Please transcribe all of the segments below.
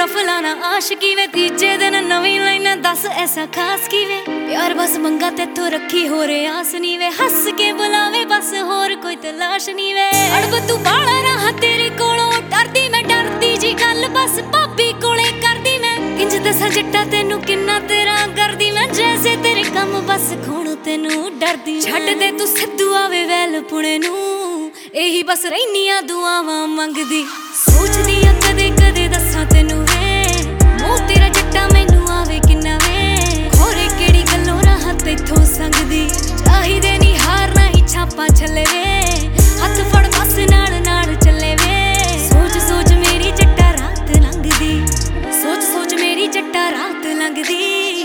रफला ना आशिकी वे तीजे दिन नवी लाइना दस ऐसा खास की वे प्यार बस मंगा तेथों रखी हो रे आस नी वे हस के बुलावे बस होर कोई तलाश नी वे अड़ब तू बाला रहा तेरे कोलों डरदी मैं डरदी जी गल बस भाभी कोले करदी मैं इंज दसा जट्टा तेनू किन्ना तेरा करदी मैं जैसे तेरे कम बस खून तेनू डरदी छड्ड दे तू सिद्धू आवे वैल पुणे नू यही बस रहनिया दुआवां मंगदी सोचदी आ कदे कदे दसा तेनू वे मोह तेरा जट्टा मैनू आवे किन्ना वे होरे केड़ी गल्लों राह तेथों संगदी चाहिदे नी हार ना ही छापा छले वे हथ फड़ बस नाल नाल चले वे सोच सोच मेरी जट्टा रात लंघदी सोच सोच मेरी जट्टा रात लंघदी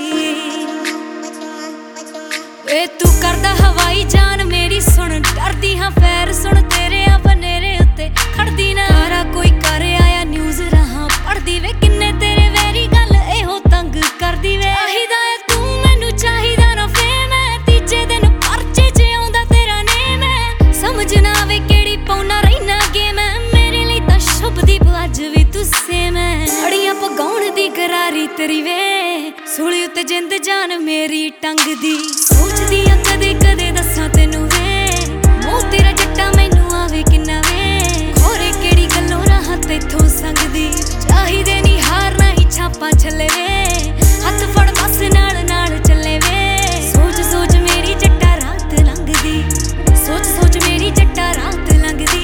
ए तू करदा हवाई जान मेरी सुन डरदी हां पैर सुन तेरे आ बनेरे उत्ते खड़दी ना सारा कोई कर आया न्यूज़ रहा पढ़दी वे किन्ने तेरे वैरी गल एहो तंग करदी वे चाहिदा है तू मैनू चाहिदा ना फेम है तीजे दिन परचे च आउंदा तेरा नेम है समझ ना आवे केड़ी पौना रहना गेम है मेरे लिए तां शुभदीप अज भी तू सेम है अड़ियां पगाउण दी करारी तेरी वे सूली उत्ते जिंद जान मेरी टंगदी सोचदी आ कदे कदे दसां तेनू वे मोह तेरा जट्टा मैनू आवे किन्ना वे होरे केड़ी गल्लों राह तेथों संगदी चाहिदे नी हार ना ही छापा छले वे हथ फड़ बस नाल नाल चले वे सोच सोच मेरी जट्टा रात लंघदी सोच सोच मेरी जट्टा रात लंघदी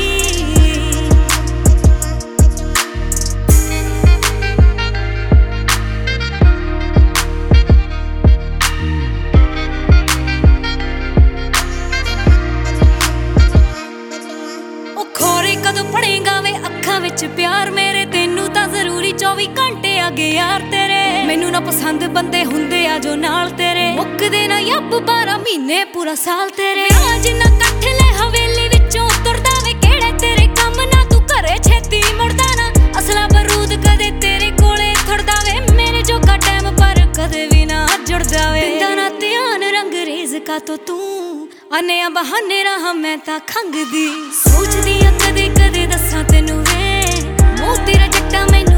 कदों पढ़ेगा वे अखां विच प्यार मेरे तेनू तां जरूरी 24 घंटे आगे यार तेरे मैनू ना पसंद बंदे हुंदे आ जो नाल तेरे मुक्कदे ना यब 12 महीने पूरा साल तेरे जिन्ना कट्ठ ले हवेली विचों तुरदा वे केड़े तेरे कम ना तू घरे छेती मुड़दा ना असला बरूद कदे तेरे कोले थुड़दा वे मेरे जोगा टाइम पर कदे भी ना जुड़दा वे दिंदा ना ध्यान रंगरेज का तो तू आने आ बहाने रहा मैं तां खंगदी सोचदी आ कदे कदे दसां तेनू वे मोह तेरा जट्टा मैं